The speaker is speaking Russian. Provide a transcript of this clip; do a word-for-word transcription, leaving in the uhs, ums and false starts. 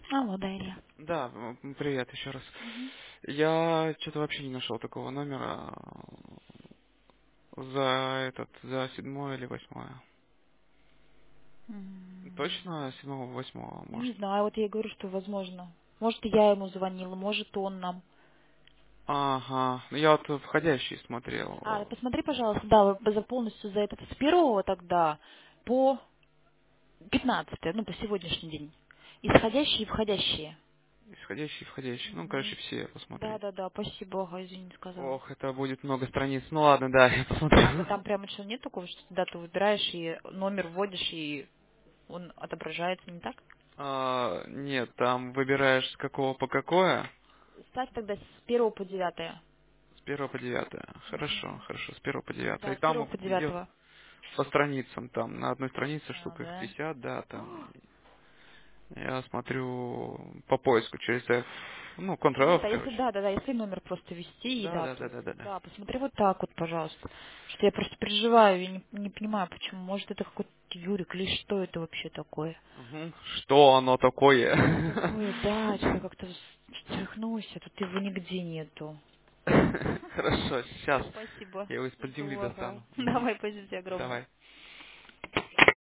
Алло, Дарья. Да, м, привет еще раз. Мгм. Я что-то вообще не нашел такого номера за этот, за седьмое или восьмое. М, Точно седьмого, восьмого, Не может? знаю, вот я и говорю, что возможно. Может, я ему звонила, может, он нам. Ага, ну я вот входящий А, смотрел. посмотри, пожалуйста, да, вы за полностью за этот с первого тогда по пятнадцатое, ну, по сегодняшний день. Исходящие и входящие. Исходящий, входящий. Ну, короче, Мгм. все Да, посмотреть. да, да, спасибо, ага, извини, не сказала. Ох, это будет много страниц. Ну ладно, да, я А ты посмотрю. там прямо что, нет такого, что ты дату выбираешь и номер вводишь, и он отображается, не так? А, нет, там выбираешь с какого по какое. Ставь тогда с первого по девятое. С первого по девятое. Хорошо, Мгм. хорошо, с первого по девятое. Да, И с первого там по идет девятого. по страницам, там на одной странице А, штук их да. пятьдесят, да, там. Я смотрю по поиску через F, ну, Нет, Ctrl-F, а если короче. да, да, да, если номер просто ввести и Да, да, да, дату. да, да, да. Да, посмотри вот так вот, пожалуйста. Что я просто переживаю, я не, не понимаю, почему. Может, это какой-то Юрик или что это вообще такое? Мгм. Что оно такое? Что такое? Да, что-то как-то встряхнулся, тут его нигде нету. Хорошо, сейчас Спасибо. я его из-под земли Жду, ага. достану. Мгм. Давай, спасибо тебе огромное. Давай.